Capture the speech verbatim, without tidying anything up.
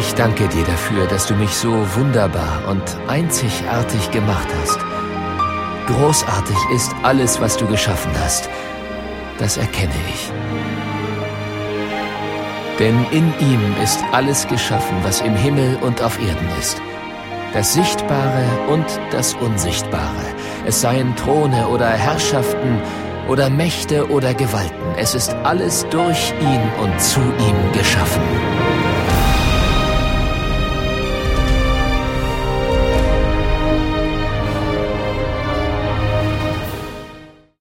Ich danke dir dafür, dass du mich so wunderbar und einzigartig gemacht hast. Großartig ist alles, was du geschaffen hast. Das erkenne ich. Denn in ihm ist alles geschaffen, was im Himmel und auf Erden ist. Das Sichtbare und das Unsichtbare. Es seien Throne oder Herrschaften oder Mächte oder Gewalten. Es ist alles durch ihn und zu ihm geschaffen.